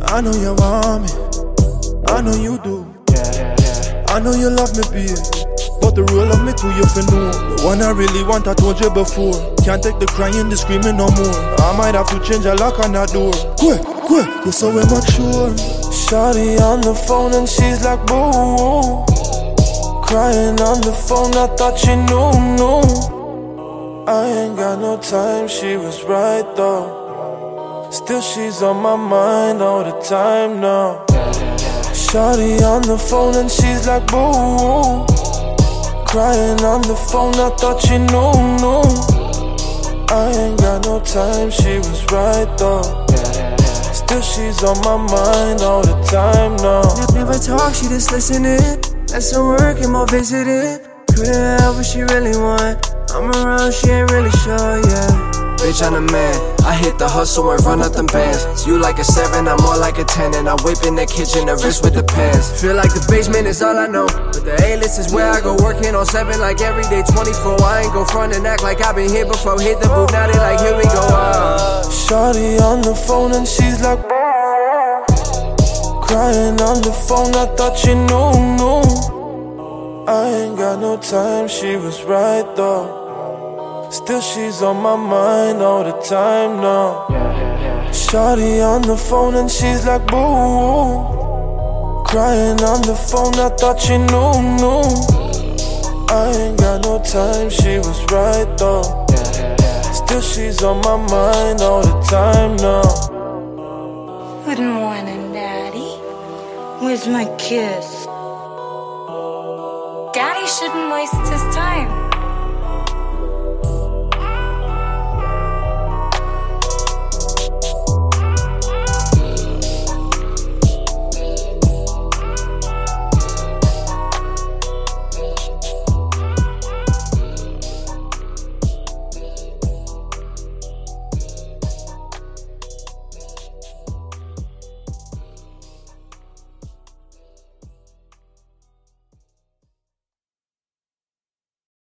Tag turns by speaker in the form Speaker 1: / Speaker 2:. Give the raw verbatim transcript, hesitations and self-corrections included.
Speaker 1: I know you want me, I know you do. I know you love me, babe, but the role of me too, you fin know. The one I really want, I told you before. Can't take the crying, the screaming no more. I might have to change a lock on that door. Quick, quick, you're so immature. Shawty on the phone and she's like, boo. Crying on the phone, I thought she knew, knew. I ain't got no time, she was right though. Still she's on my mind all the time now. Shawty on the phone and she's like, boo. Crying on the phone, I thought she knew, knew. I ain't got no time, she was right though. Still she's on my mind all the time now.
Speaker 2: Never talk, she just listening. That's some work and more visiting. Couldn't help what she really want. I'm around, she ain't really sure, yeah.
Speaker 3: Bitch, I'm the man. I hit the hustle and run up them bands. You like a seven, I'm more like a ten. And I whip in the kitchen, the wrist with the pants.
Speaker 2: Feel like the basement is all I know, but the A-list is where I go working on seven like every day twenty-four. I ain't go front and act like I've been here before. Hit the booth, now they like, here we go. uh.
Speaker 1: Shawty on the phone and she's like, crying on the phone, I thought she knew, knew. I ain't got no time, she was right though. Still she's on my mind all the time now. Shawty on the phone and she's like, boo. Crying on the phone, I thought she knew, knew. I ain't got no time, she was right though. Still she's on my mind all the time now.
Speaker 4: Good morning, Daddy. Where's my kiss? Daddy shouldn't waste his time.